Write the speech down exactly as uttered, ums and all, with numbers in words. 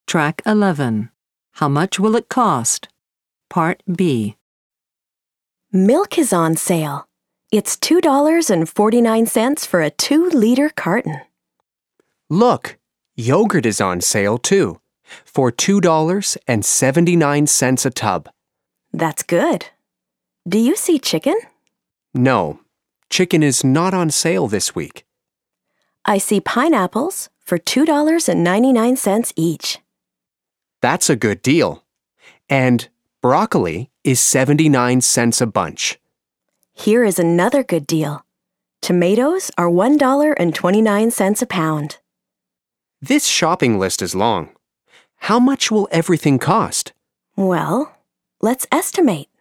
Track eleven. How much will it cost? Part B. Milk is on sale. It's two dollars and forty-nine cents for a two-liter carton. Look, yogurt is on sale too, for two dollars and seventy-nine cents a tub. That's good. Do you see chicken? No, chicken is not on sale this week. I see pineapples for two dollars and ninety-nine cents each. That's a good deal. And broccoli is seventy-nine cents a bunch. Here is another good deal. Tomatoes are one dollar and twenty-nine cents a pound. This shopping list is long. How much will everything cost? Well, let's estimate.